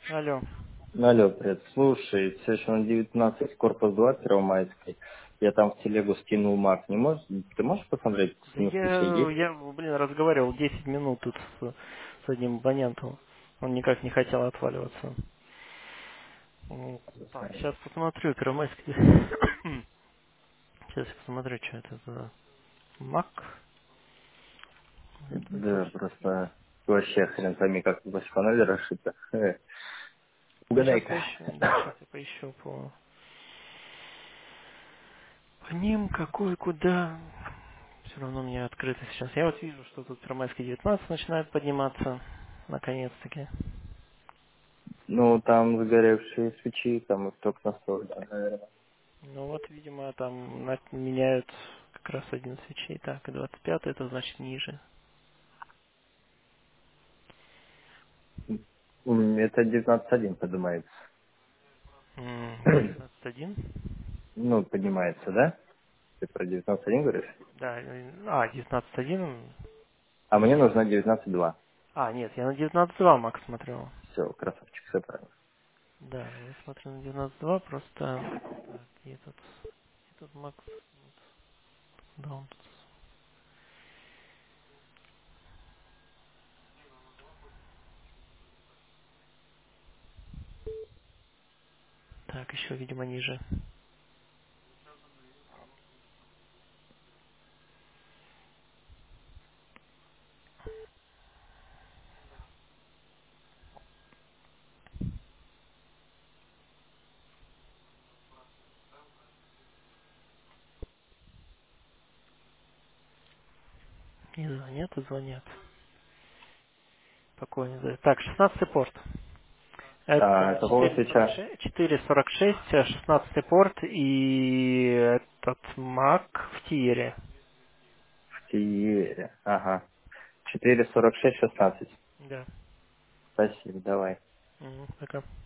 Алло. Алло, привет. Слушай, сегодня на 19 корпус 2 Первомайской. Я там в телегу скинул Мак. Не можешь, ты можешь посмотреть, Да на свече есть? блин, разговаривал 10 минут тут с одним абонентом. Он никак не хотел отваливаться. Так, сейчас посмотрю, Первомайск. Сейчас я посмотрю, что это за Мак. Это Да, Ижорский. просто вообще хрен пойми, как в панели расшито. Ну, сейчас Угадай-ка. поищу, да, сейчас я поищу по ним, какой, куда. Все равно у меня открыто сейчас. Я вот вижу, что тут Первомайский 19 начинает подниматься. Наконец-таки. Ну, там сгоревшие свечи, там их только на 100, да, наверное. Ну вот, видимо, там меняют как раз один свечей. Так, и 25 это значит ниже. Это 19.1 поднимается. 19.1? Ну, поднимается, да? Ты про 19.1 говоришь? Да, 19.1. А мне нужна 19.2. Нет, я на 19.2 Макс смотрел. Все, красавчик, все правильно. Да, я смотрю на 19.2, просто... Так, где тут Макс? Да, он тут. Так, еще, видимо, ниже. Не звонят и звонят. Спокойно. Да. Так, 16-й порт. А Это какого свеча? 4.46, 16 порт и этот Мак в тире. В Тиере. Ага. 4.46.16. Да. Спасибо, давай. Пока.